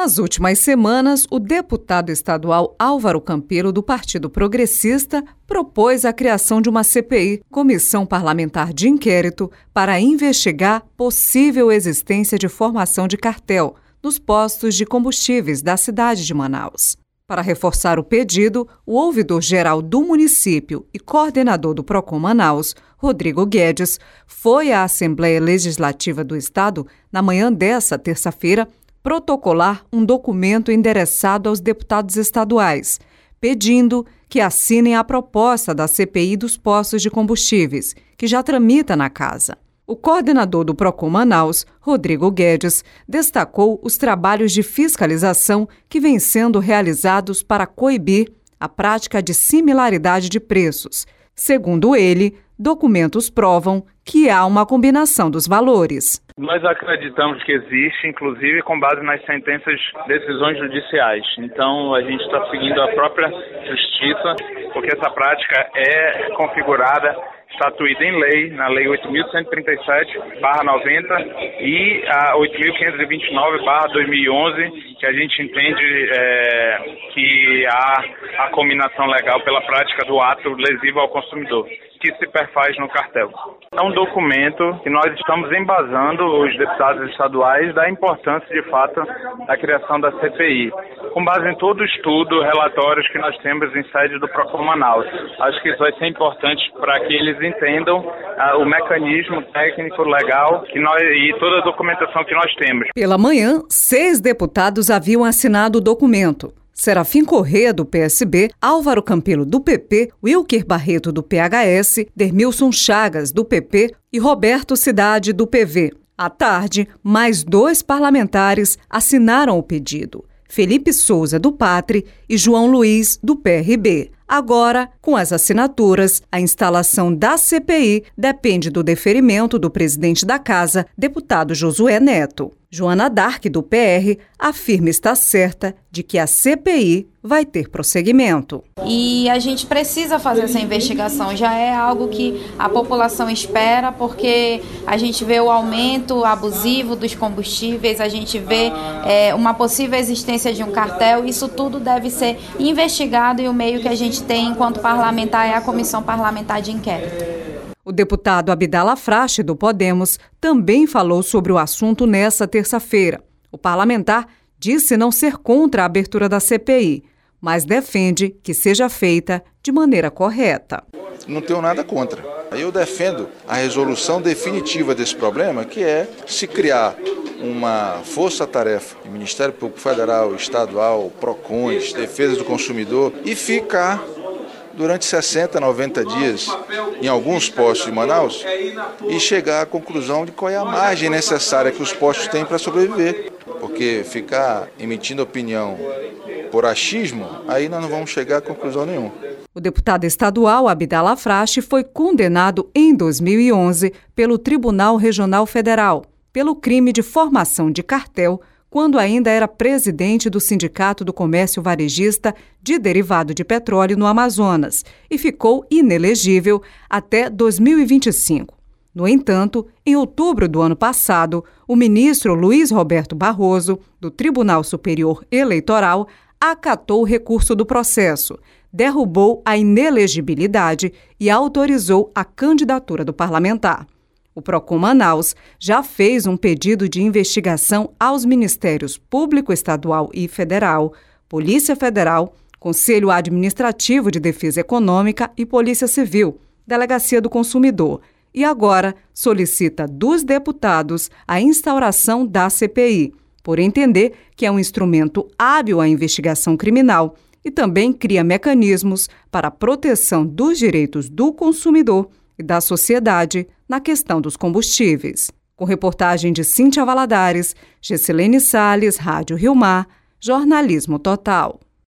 Nas últimas semanas, o deputado estadual Álvaro Campelo, do Partido Progressista, propôs a criação de uma CPI, Comissão Parlamentar de Inquérito, para investigar possível existência de formação de cartel nos postos de combustíveis da cidade de Manaus. Para reforçar o pedido, o ouvidor-geral do município e coordenador do Procon Manaus, Rodrigo Guedes, foi à Assembleia Legislativa do Estado, na manhã desta terça-feira, protocolar um documento endereçado aos deputados estaduais, pedindo que assinem a proposta da CPI dos postos de combustíveis, que já tramita na casa. O coordenador do Procon Manaus, Rodrigo Guedes, destacou os trabalhos de fiscalização que vêm sendo realizados para coibir a prática de similaridade de preços. Segundo ele, documentos provam que há uma combinação dos valores. Nós acreditamos que existe, inclusive com base nas sentenças, decisões judiciais. Então a gente está seguindo a própria justiça, porque essa prática é configurada, estatuída em lei, na Lei 8.137/90 e a 8.529/2011, que a gente entende que há a combinação legal pela prática do ato lesivo ao consumidor, que se perfaz no cartel. É um documento que nós estamos embasando os deputados estaduais da importância, de fato, da criação da CPI, com base em todo o estudo, relatórios que nós temos em sede do Procon Manaus. Acho que isso vai ser importante para que eles entendam o mecanismo técnico, legal e toda a documentação que nós temos. Pela manhã, 6 deputados haviam assinado o documento. Serafim Corrêa, do PSB, Álvaro Campelo, do PP, Wilker Barreto, do PHS, Dermilson Chagas, do PP e Roberto Cidade, do PV. À tarde, mais 2 parlamentares assinaram o pedido, Felipe Souza, do PATRI, e João Luiz, do PRB. Agora, com as assinaturas, a instalação da CPI depende do deferimento do presidente da Casa, deputado Josué Neto. Joana Dark, do PR, afirma estar certa de que a CPI vai ter prosseguimento. E a gente precisa fazer essa investigação, já é algo que a população espera, porque a gente vê o aumento abusivo dos combustíveis, a gente vê uma possível existência de um cartel, isso tudo deve ser investigado e o meio que a gente tem enquanto parlamentar é a Comissão Parlamentar de Inquérito. O deputado Abdala Frache, do Podemos, também falou sobre o assunto nesta terça-feira. O parlamentar disse não ser contra a abertura da CPI, mas defende que seja feita de maneira correta. Não tenho nada contra. Eu defendo a resolução definitiva desse problema, que é se criar uma força-tarefa, Ministério Público Federal, Estadual, PROCONs, Defesa do Consumidor, e ficar durante 60, 90 dias em alguns postos de Manaus e chegar à conclusão de qual é a margem necessária que os postos têm para sobreviver. Porque ficar emitindo opinião por achismo, aí nós não vamos chegar a conclusão nenhuma. O deputado estadual Abdala Frache foi condenado em 2011 pelo Tribunal Regional Federal pelo crime de formação de cartel, quando ainda era presidente do Sindicato do Comércio Varejista de Derivado de Petróleo no Amazonas e ficou inelegível até 2025. No entanto, em outubro do ano passado, o ministro Luiz Roberto Barroso, do Tribunal Superior Eleitoral, acatou o recurso do processo, derrubou a inelegibilidade e autorizou a candidatura do parlamentar. O Procon Manaus já fez um pedido de investigação aos Ministérios Público Estadual e Federal, Polícia Federal, Conselho Administrativo de Defesa Econômica e Polícia Civil, Delegacia do Consumidor, e agora solicita dos deputados a instauração da CPI, por entender que é um instrumento hábil à investigação criminal e também cria mecanismos para a proteção dos direitos do consumidor e da sociedade na questão dos combustíveis. Com reportagem de Cíntia Valadares, Gessilene Salles, Rádio Rio Mar, Jornalismo Total.